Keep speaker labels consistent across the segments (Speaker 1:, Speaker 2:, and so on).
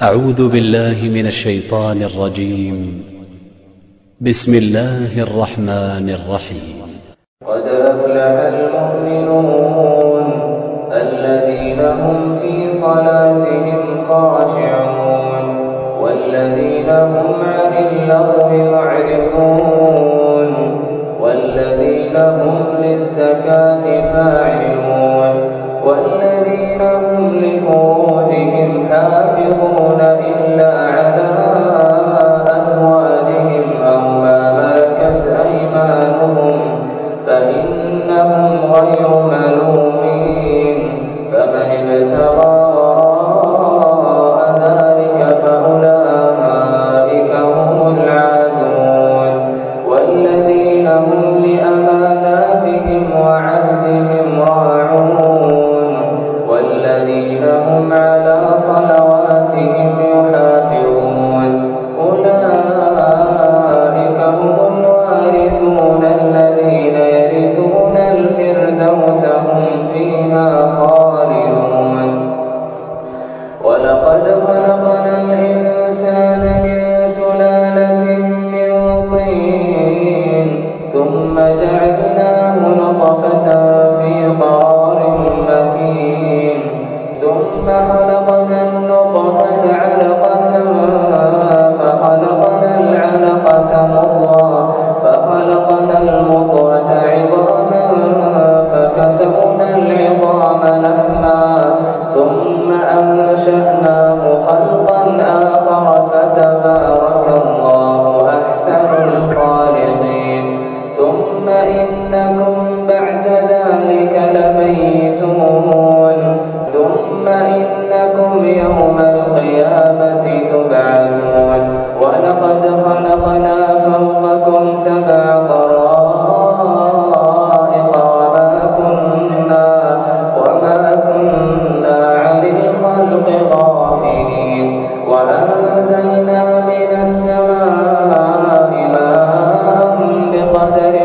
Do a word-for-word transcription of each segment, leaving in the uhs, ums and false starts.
Speaker 1: أعوذ بالله من الشيطان الرجيم. بسم الله الرحمن الرحيم.
Speaker 2: قد أفلح المؤمنون الذين هم في صلاتهم خاشعون والذين هم عن اللغو معرضون والذين هم للزكاة فاعلون والذين هم لفروجهم حافظون إلا على أزواجهم أو ما ملكت أيمانهم فإنهم غير ملومين فمن ابتغى وراء ذلك فأولئك هم العادون والذين هم لأماناتهم وعهدهم راعون والذين هم على صلواتهم يحافظون أولئك هم الوارثون الذين يرثون الفردوس هم فيها خالدون ولقد خلقنا الإنسان من سلالة من طين ثم جعلناه نطفة في قرار مكين ثم خلقنا النطفة علقة فخلقنا العلقة مضغة فخلقنا المضغة عظاما فكسونا العظام لحما ثم أنشأناه خلقا آخر فتبارك الله أحسن الخالقين ثم إنكم بعد ذلك لميتون ثم إنكم يوم القيامة تبعثون ولقد خلقنا فوقكم سبع طرائق وما كنا وما كنا عن الخلق غافلين وأنزلنا من السماء ماء بقدر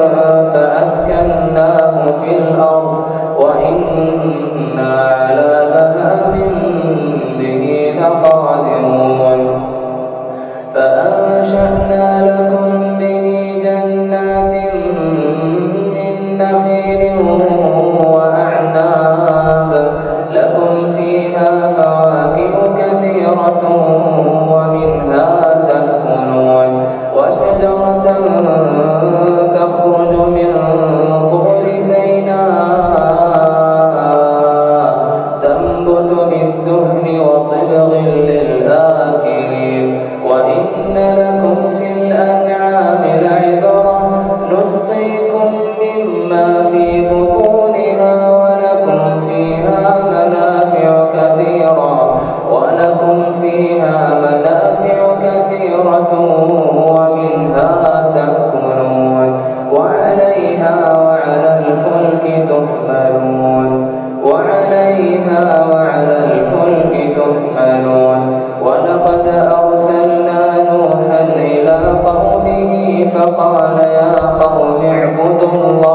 Speaker 2: فأسكناه في الأرض وإنا على ذهاب به لقادرون فأنشأنا لكم به جنات من نخيل وأعناب لكم فيها فواكه كثيرة ومنها تأكلون وشجرة تخرج من طور سيناء تنبت بالدهن وصبغ للآكلين وإن لكم في الأنعام لعبرة نسقيكم مما في بطونها ولكم فيها منافع كثيرة ولكم فيها منافع كثيرة ومنها تأكلون وعليها وعلى الفلك تحملون وعليها وعلى الفلك تحملون ولقد أرسلنا نوحا إلى قومه فقال يا قوم اعبدوا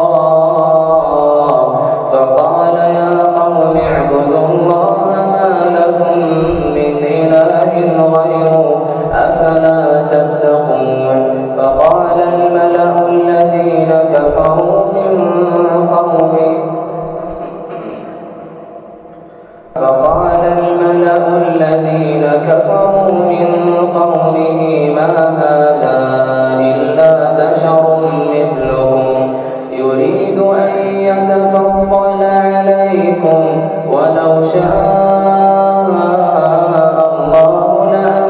Speaker 2: الله فقال يا قوم اعبدوا الله ما لكم من إله غيره أفلا تتقون فقال الملأ الذين كفروا من قومه فقال الملأ الذين كفروا من قومه ما هذا إلا بشر مثلكم يريد أن يتفضل عليكم ولو شاء الله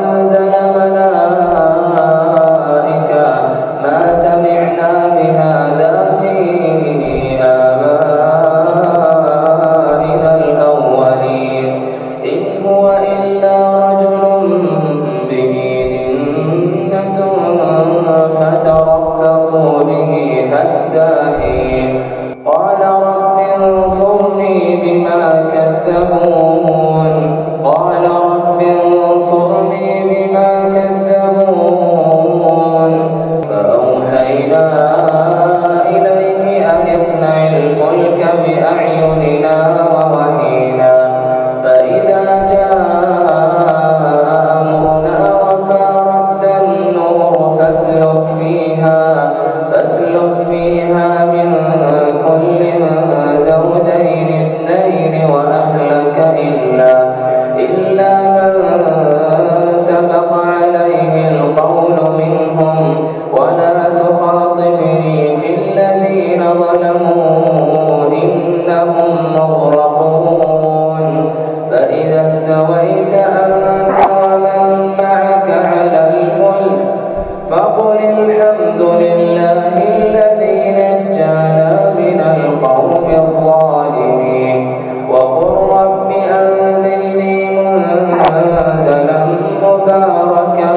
Speaker 2: مباركا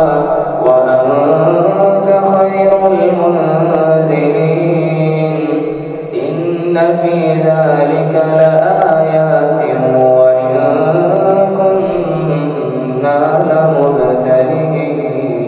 Speaker 2: وأنت خير المنزلين إن في ذلك لآيات وإن كنا لمبتلين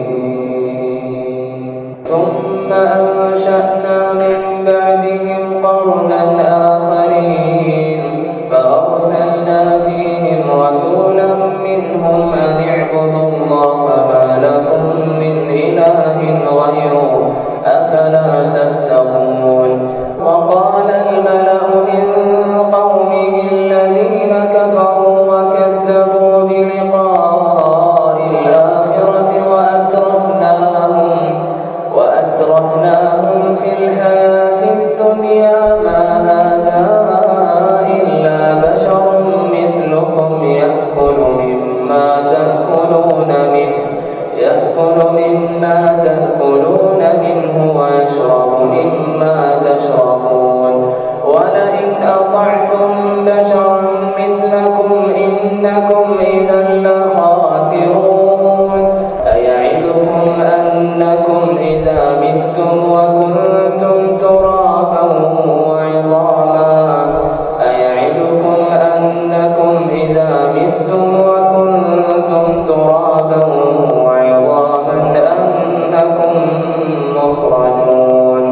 Speaker 2: ثم أنشأنا من بعدهم قرنا آخرين فأرسلنا فيهم رسولا منهم أن اعبدوا الله ما لكم من إله غيره أفلا تتقون وقال الملأ من قومه الذين كفروا وكذبوا بلقاء الآخرة وأترفناهم وأترفناهم في الحياة الدنيا ما هذا إلا بشر مثلكم يأكل مما تأكلون منه يأكل مما تأكلون منه ويشرب مما تشربون ولئن أطعتم بشرا مثلكم إنكم إذا لخاسرون أيعدكم أنكم إذا متم وكنتم ترابا وعظاما أيعدكم أنكم إذا متم وكنتم ترابا وعظاما أنكم مخرجون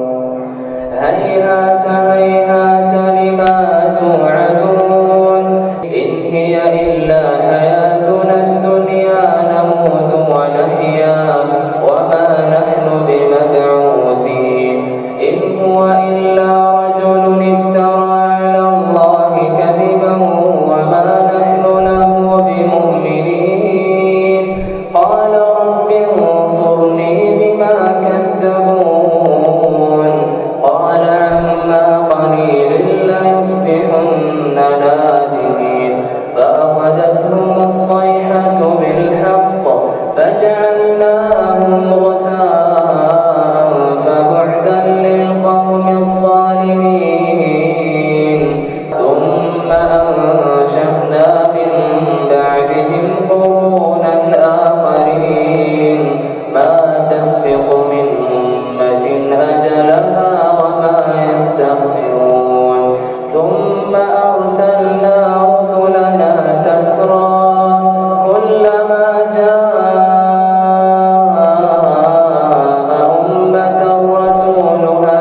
Speaker 2: هيهات هيهات لما توعدون إن هي إلا حياتنا الدنيا نموت ونحيا وما نحن بمبعوثين إن هو إلا رجل افترى على الله كذبا وما نحن له بمؤمنين قال رب انصرني بما كذبون قال عما قليل ليصبحن نادمين فأخذتهم الصيحة بالحق فجعلناهم غثاء فبعدا للقوم الظالمين ثم أنشأنا من بعدهم قرونا آخرين ما تسبق من أمة أجلها وما يستغفرون ثم أرسلنا رسلنا تترى كلما جاء أمة رسولها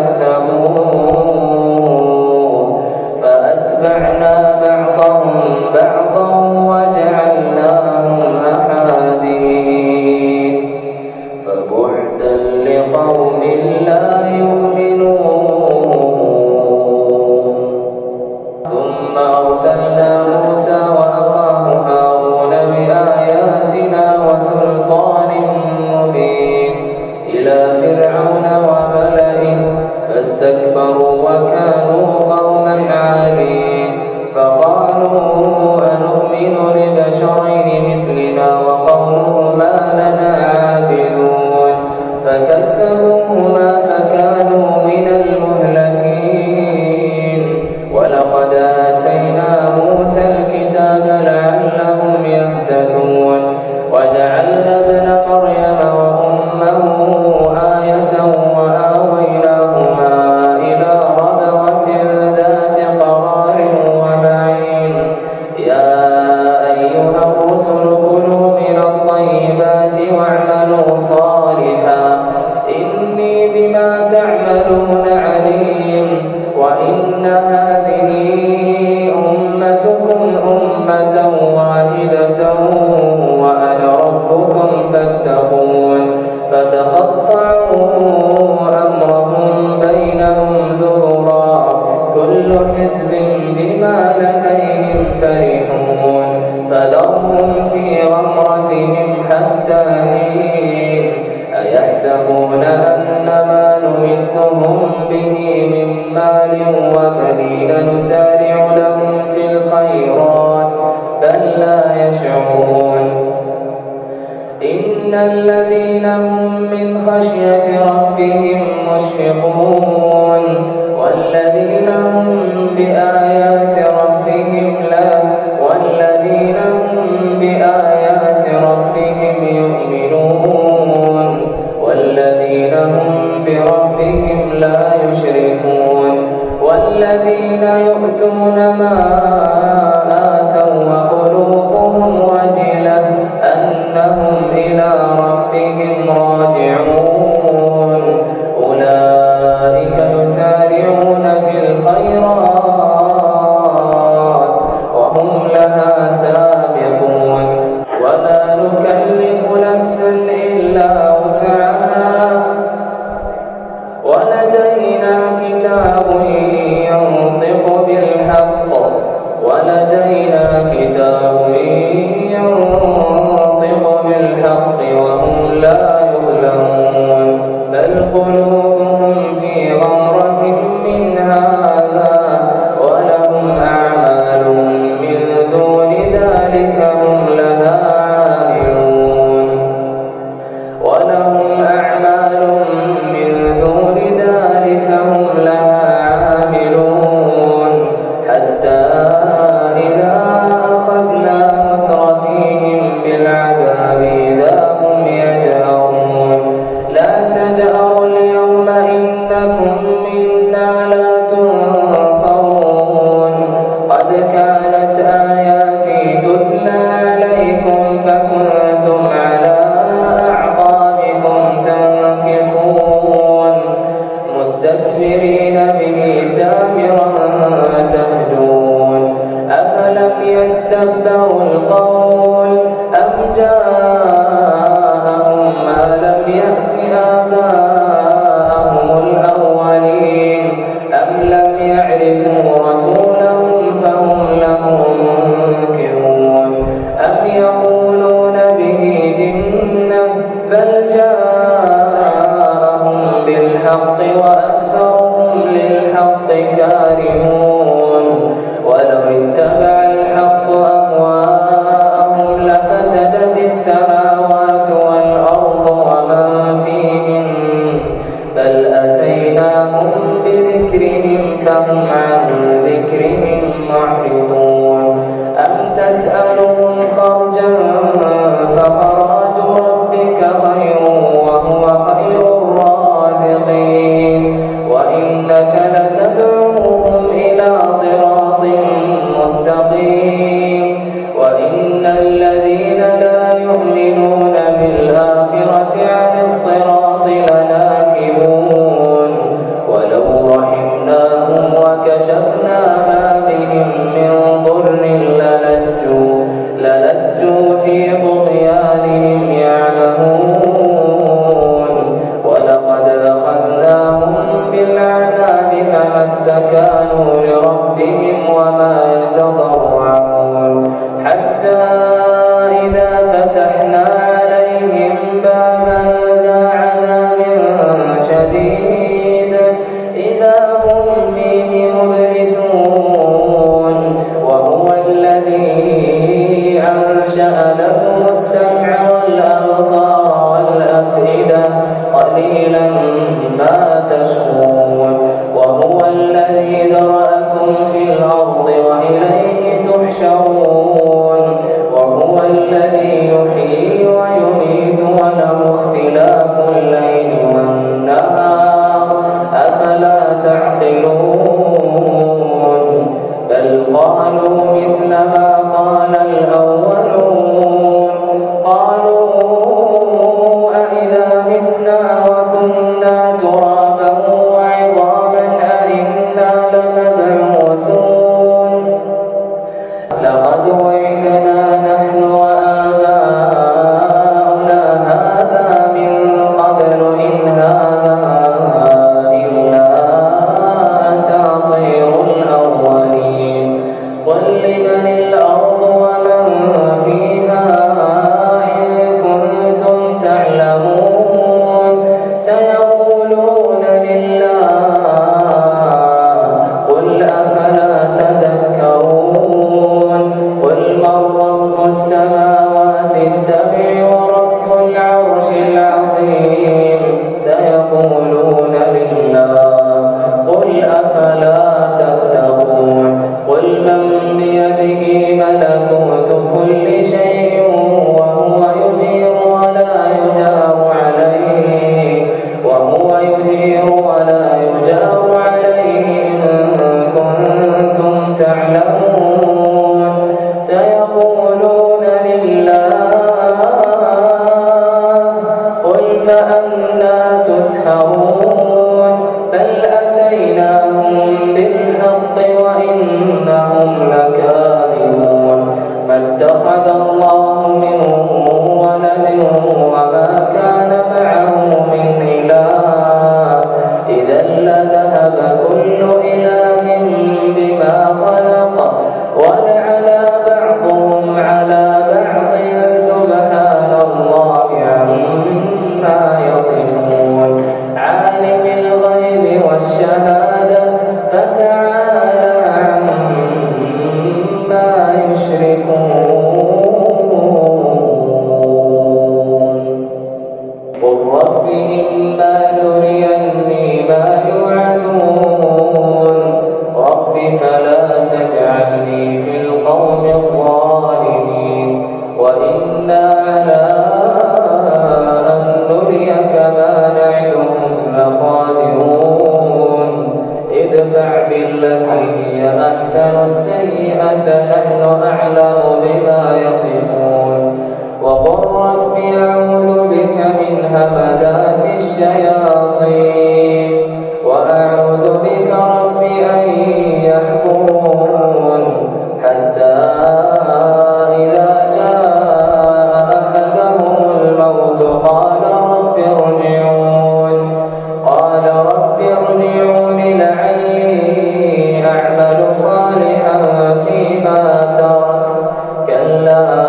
Speaker 2: كذبوه فأتبعنا بعضهم بعضا وجعلناهم أحاديث فبعدا لقوم لا يؤمنون ثم أرسلنا موسى وأخاه هارون بآياتنا وسلطان مبين إلى فرعون وملئه فاستكبروا وكانوا قوما عالين فقالوا أنؤمن لبشرين مثلنا وقومهما لنا عابدون فكذبوهما فكانوا من المهلكين ولقد آتينا موسى الكتاب لعلهم يهتدون وجعلنا ابن مريم وأمه آية وآويناهما إلى ربوة ذات قرار ومعين يا أيها الرسل كلوا من الطيبات واعملوا صالحا إني بما تعملون عليم وإن هذه أمتكم أمة واحدة وأنا ربكم فاتقون فتقطعوا أمرهم بينهم زبرا كل حزب بما لديهم فرحون فذرهم في غمرتهم حتى حين أيحسبون أن ما نمدهم به من مال وبنين نسارع لهم في الخيرات بل لا يشعرون إن الذين هم من خشية ربهم مشفقون والذين هم بآيات ربهم لا والذين هم بآيات يقولون به جنة بل جاءهم بالحق وأكثرهم للحق كارهون ولو اتبع الحق أهواءهم لفسدت السماوات والأرض ومن فيهن بل أتيناهم بذكرهم فهم عن ذكرهم معرضون أم تسألهم خرجا فخراج ربك خير وهو خير الرازقين وإنك لتدعوهم إلى صراط مستقيم وإن الذين لا يؤمنون بالآخرة عن الصراط لناكبون ولو رحمناهم وكشفنا ما بهم من ضر للجوا للجوا في طغيانهم يعمهون ولقد أخذناهم بالعذاب فما استكانوا لربهم وما يتضرعون حتى إذا فتحنا عليهم بابا ذا عذاب شديد إذا هم فيه مبلسون وهو الذي أنشأ لكم السمع والأبصار والأفئدة قليلا ما تشكرون وهو الذي ذرأكم في الأرض وإليه تحشرون وهو الذي يحيي ويميت وله اختلاف الليل والنهار أفلا تعقلون بل قالوا مثل ما قال الأولون قالوا أئذا متنا وكنا ترابا وعظاما أئنا لمبعوثون لقد وعدنا نحن وآباؤنا هذا من قبل إن هذا إلا أساطير الأولين قل لمن الأرض ومن فيها إن كنتم تعلمون سيقولون لله قل أفلا تذكرون قل من رب السماوات السبع ورب العرش العظيم سيقولون لله قل أفلا تتقون قل من بيده ملكوت كل شيء وهو يجير ولا يجار عليه وهو يجير ولا يجار عليه إن كنتم تعلمون سيقولون لله قل فأنى تسحرون بل أتيناهم بالحق وإنهم لكاذبون ما اتخذ الله من ولد وما كان معه من إله إذا لذهب كل إله بما خلق ولعلى بعضهم على بعض سبحان الله عما يصفون عالم الغيب والشهادة فتعالى عما يشركون قل رب إما تريني ما يوعدون رب فلا تجعلني في القوم الظالمين وإنا على أن نريك ما نعدهم لقادرون ادفع بالتي هي أحسن السيئة نحن أعلم بما يصفون وقل رب أعوذ بك من همزات الشياطين وأعوذ بك رب أن يحضرون حتى إذا جاء أحدهم الموت قال رب ارجعون قال رب ارجعون لعلي أعمل صالحا فيما ترك كلا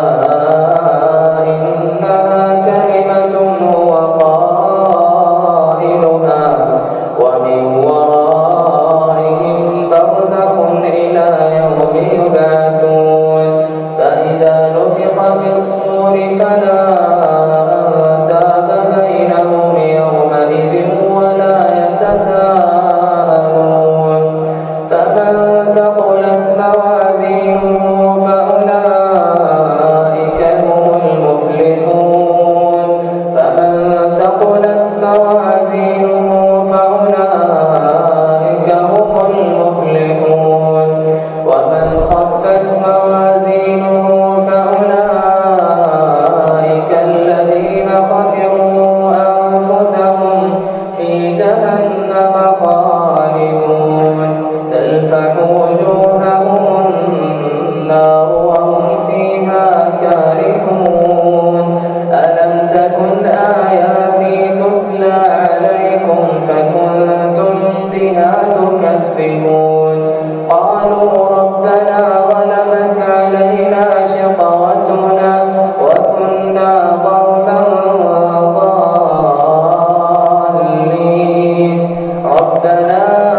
Speaker 2: فلا أنساب بينهم يومئذ ولا يتساءلون فمن ثقلت موازينه فأولئك هم المفلحون فمن ثقلت موازينه فأولئك هم المفلحون ومن خفت موازينه فأولئك الذين خسروا أنفسهم في جهنم خالدون تلفح وجوههم النار وهم فيها كارهون ألم تكن آياتي تتلى عليكم فكنتم بها تكذبون قالوا ربنا غلبت علينا شقوتنا وكنا قوما ضالين ربنا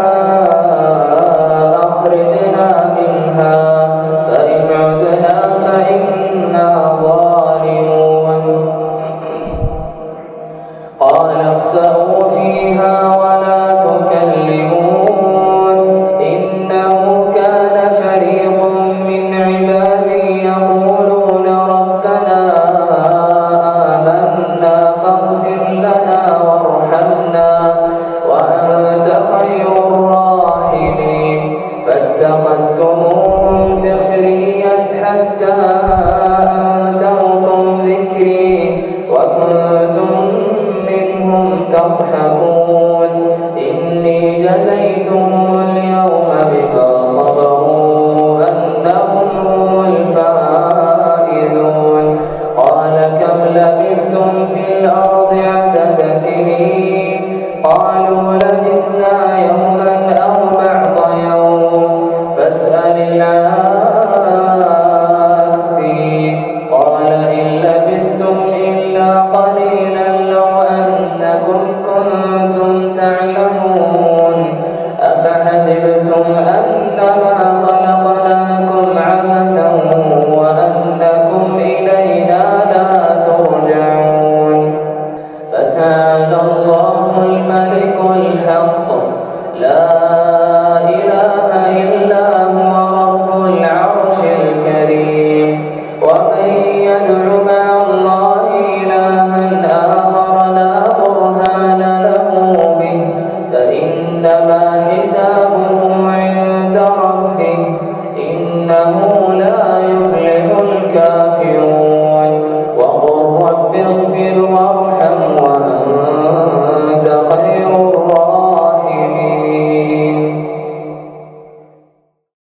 Speaker 2: أخرجنا منها فإن عدنا فإنا ظالمون قال اخسئوا فيها ولا تكلمون إنه كان فريق من عبادي يقولون ربنا آمنا فاغفر لنا وارحمنا وأنت خير الراحمين فاتخذتموهم سخريا حتى أنسوكم ذكري وكنتم منهم تضحكون إني جزيتهم اليوم بما صبروا أنهم هم الفائزون قال كم لبثتم في الأرض عدد سنين قالوا لبثنا يوما أو بعض يوم فاسأل العادين قال إن